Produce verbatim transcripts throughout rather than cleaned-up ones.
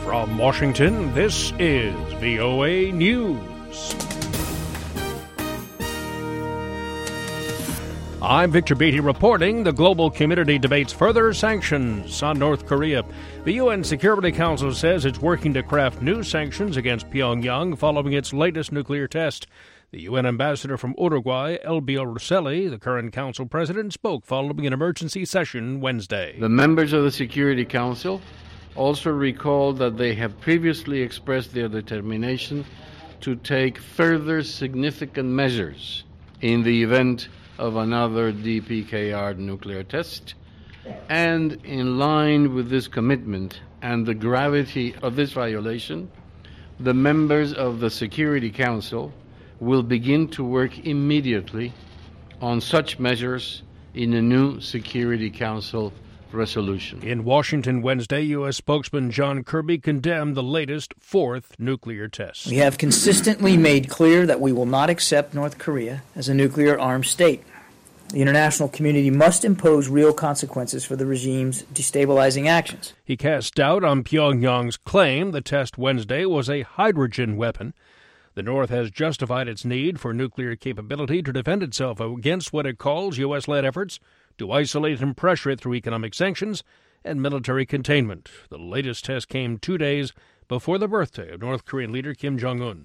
From Washington, this is V O A News. I'm Victor Beatty reporting. The global community debates further sanctions on North Korea. The U N Security Council says it's working to craft new sanctions against Pyongyang following its latest nuclear test. The U N ambassador from Uruguay, Elbio Rosselli, the current council president, spoke following an emergency session Wednesday. The members of the Security Council also recalled that they have previously expressed their determination to take further significant measures in the event of another D P K R nuclear test. And in line with this commitment and the gravity of this violation, the members of the Security Council will begin to work immediately on such measures in a new Security Council resolution. In Washington Wednesday, U S spokesman John Kirby condemned the latest fourth nuclear test. We have consistently made clear that we will not accept North Korea as a nuclear-armed state. The international community must impose real consequences for the regime's destabilizing actions. He cast doubt on Pyongyang's claim the test Wednesday was a hydrogen weapon. The North has justified its need for nuclear capability to defend itself against what it calls U S-led efforts to isolate and pressure it through economic sanctions and military containment. The latest test came two days before the birthday of North Korean leader Kim Jong-un.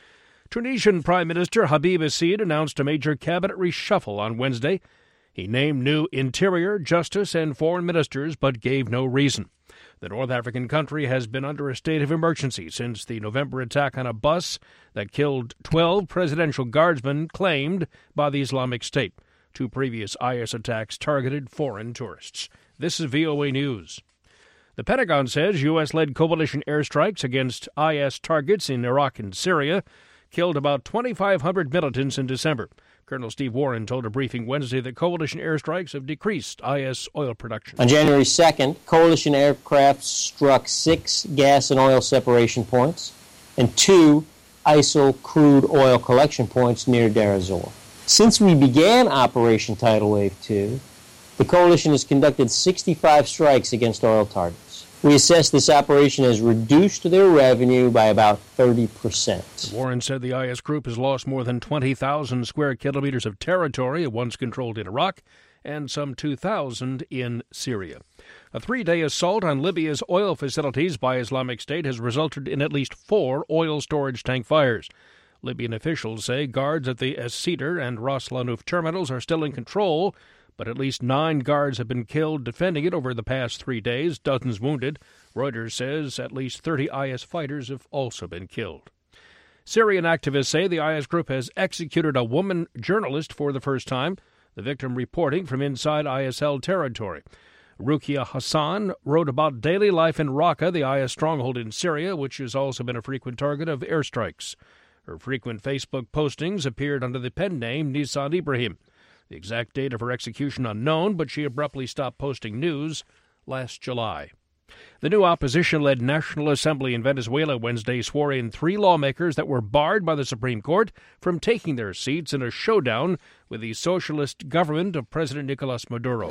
Tunisian Prime Minister Habib Essid announced a major cabinet reshuffle on Wednesday. He named new interior, justice, and foreign ministers, but gave no reason. The North African country has been under a state of emergency since the November attack on a bus that killed twelve presidential guardsmen claimed by the Islamic State. Two previous I S attacks targeted foreign tourists. This is V O A News. The Pentagon says U S-led coalition airstrikes against I S targets in Iraq and Syria killed about twenty-five hundred militants in December. Colonel Steve Warren told a briefing Wednesday that coalition airstrikes have decreased I S oil production. On January second, coalition aircraft struck six gas and oil separation points and two I S I L crude oil collection points near Deir ez-Zor. Since we began Operation Tidal Wave two, the coalition has conducted sixty-five strikes against oil targets. We assess this operation has reduced their revenue by about thirty percent. Warren said the I S group has lost more than twenty thousand square kilometers of territory it once controlled in Iraq and some two thousand in Syria. A three-day assault on Libya's oil facilities by Islamic State has resulted in at least four oil storage tank fires. Libyan officials say guards at the Es-Sider and Ras Lanuf terminals are still in control, but at least nine guards have been killed defending it over the past three days, dozens wounded. Reuters says at least thirty I S fighters have also been killed. Syrian activists say the I S group has executed a woman journalist for the first time, the victim reporting from inside I S-held territory. Rukia Hassan wrote about daily life in Raqqa, the I S stronghold in Syria, which has also been a frequent target of airstrikes. Her frequent Facebook postings appeared under the pen name Nisan Ibrahim. The exact date of her execution unknown, but she abruptly stopped posting news last July. The new opposition-led National Assembly in Venezuela Wednesday swore in three lawmakers that were barred by the Supreme Court from taking their seats in a showdown with the socialist government of President Nicolas Maduro.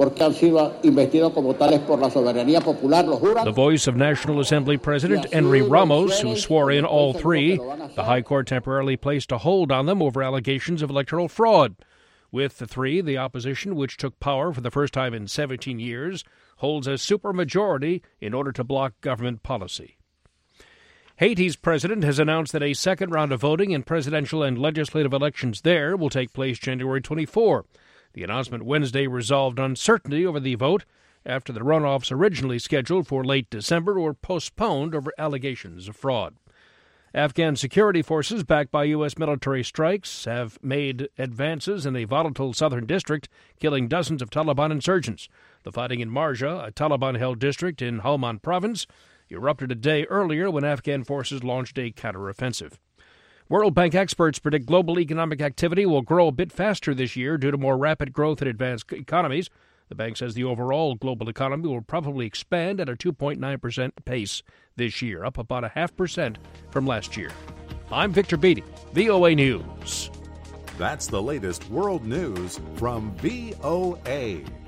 The voice of National Assembly President Henry Ramos, who swore in all three, the High Court temporarily placed a hold on them over allegations of electoral fraud. With the three, the opposition, which took power for the first time in seventeen years, holds a supermajority in order to block government policy. Haiti's president has announced that a second round of voting in presidential and legislative elections there will take place January twenty-fourth. The announcement Wednesday resolved uncertainty over the vote after the runoffs originally scheduled for late December were postponed over allegations of fraud. Afghan security forces, backed by U S military strikes, have made advances in a volatile southern district, killing dozens of Taliban insurgents. The fighting in Marja, a Taliban-held district in Helmand province, erupted a day earlier when Afghan forces launched a counteroffensive. World Bank experts predict global economic activity will grow a bit faster this year due to more rapid growth in advanced economies. The bank says the overall global economy will probably expand at a two point nine percent pace this year, up about a half percent from last year. I'm Victor Beatty, V O A News. That's the latest world news from V O A.